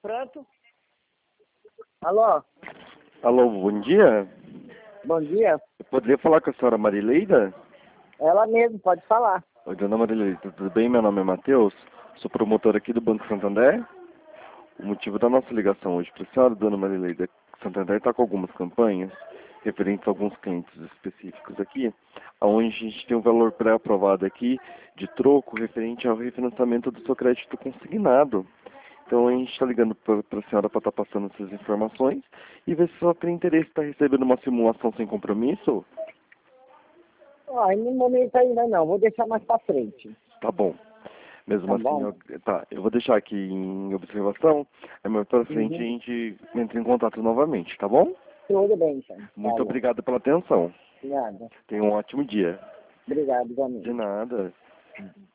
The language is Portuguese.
Pronto? Alô? Alô, bom dia. Bom dia. Eu poderia falar com a senhora Marileida? Ela mesmo, pode falar. Oi, dona Marileida, tudo bem? Meu nome é Matheus, sou promotor aqui do Banco Santander. O motivo da nossa ligação hoje para a senhora, dona Marileida, é que o Santander está com algumas campanhas referentes a alguns clientes específicos aqui, onde a gente tem um valor pré-aprovado aqui de troco referente ao refinanciamento do seu crédito consignado. Então a gente está ligando para a senhora para estar passando essas informações e ver se a senhora tem interesse em estar recebendo uma simulação sem compromisso. No momento ainda não, vou deixar mais pra frente. Tá bom. Mesmo Tá assim, bom? eu vou deixar aqui em observação, aí mais para frente a gente entra em contato novamente, tá bom? Tudo bem, então. Muito obrigado pela atenção. Nada. Tenha um ótimo dia. Obrigado, igualmente. De nada.